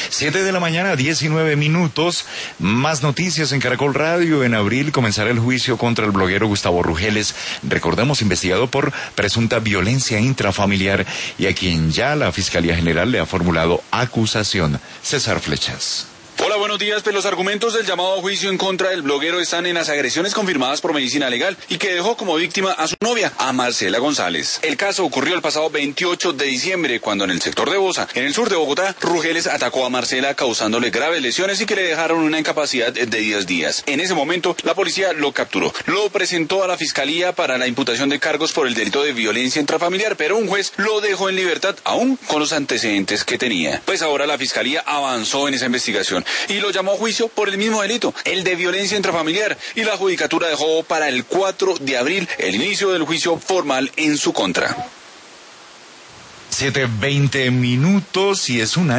7 de la mañana, 19 minutos. Más noticias en Caracol Radio. En abril comenzará el juicio contra el bloguero Gustavo Rugeles. Recordemos, investigado por presunta violencia intrafamiliar y a quien ya la Fiscalía General le ha formulado acusación. César Flechas. Hola, buenos días. Pues los argumentos del llamado a juicio en contra del bloguero están en las agresiones confirmadas por Medicina Legal y que dejó como víctima a su novia, a Marcela González. El caso ocurrió el pasado 28 de diciembre, cuando en el sector de Bosa, en el sur de Bogotá, Rugeles atacó a Marcela causándole graves lesiones y que le dejaron una incapacidad de 10 días. En ese momento, la policía lo capturó. Lo presentó a la Fiscalía para la imputación de cargos por el delito de violencia intrafamiliar, pero un juez lo dejó en libertad, aún con los antecedentes que tenía. Pues ahora la Fiscalía avanzó en esa investigación y lo llamó a juicio por el mismo delito, el de violencia intrafamiliar, y la judicatura dejó para el 4 de abril el inicio del juicio formal en su contra. 7:20 minutos y es una